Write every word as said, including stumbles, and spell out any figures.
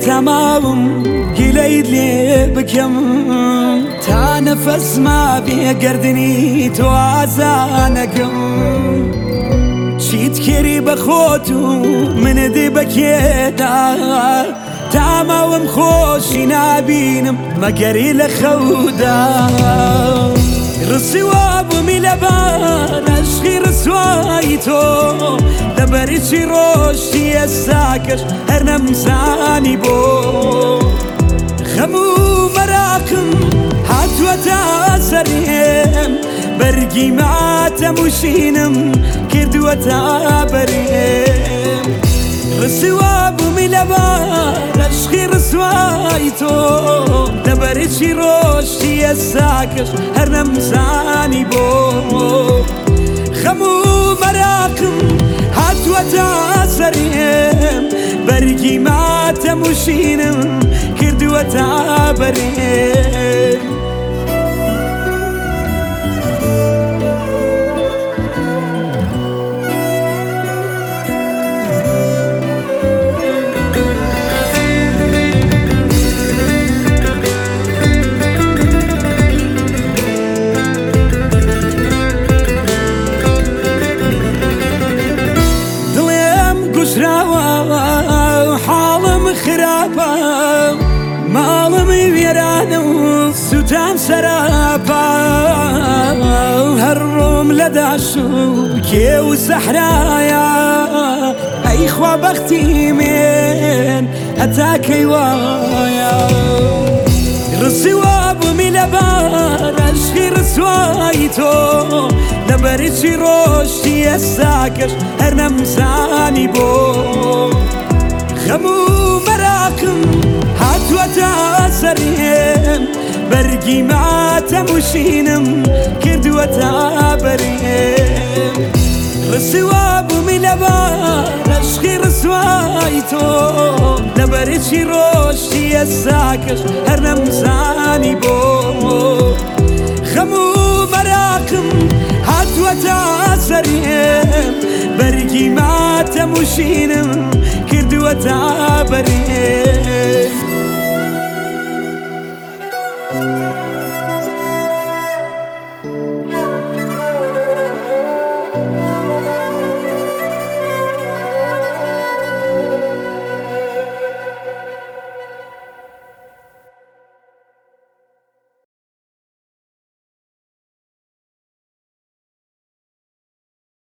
تمام گلەیت لێ بکەم تا نەفەس ما بێگەردنی تۆ ئازانەکەم چیت کێری بە خۆت و منت بەکێدا تا ماوەم خۆشی نابینم مەگەری لە خەودا ڕسیوا بوومی لەبار عەشقی ڕسوایی تۆ لەبەری چی ڕۆشتی ئێستاکەش هەر نەمزانی بۆ خەم و مەراقم هاتووەتە سەرێم بەرگی ماتەموشینم کردووەتە بەرێم ڕسیوا بوومی لەبار عەشقی ڕسوایی تۆ لەبەری چی ڕۆشتی ئێستاکەش هەر نەمزانی بۆ خەم و مەراقم هاتووەتە سەرێم بەرگی ماتەموشینم کردووەتە بەرێم حاڵم خراپە ماڵمی وێرانە و سوتام سەراپە هەر ڕۆم لە داش و کێ و سەحرایە ئەی خوا بەختی مێن هەتا کەی وایە ڕسیوا بوومی لەبار عەشقی ڕسوایی تۆ لەبەری چی ڕۆشتی ئێستاکەش هەر نەمزانی بۆ خەم و مەراقم هاتووەتە سەرێم بەرگی ماتەموشینم کردووەتە بەرێم ڕسیوا بوومی لەبار عەشقی ڕسوایی تۆ لەبەری چی ڕۆشتی ئێستاکەش هەر نەمزانی بۆ خەم و مەراقم هاتووەتە سەرێم بەرگی ماتەموشینم کردووەتە بەرێم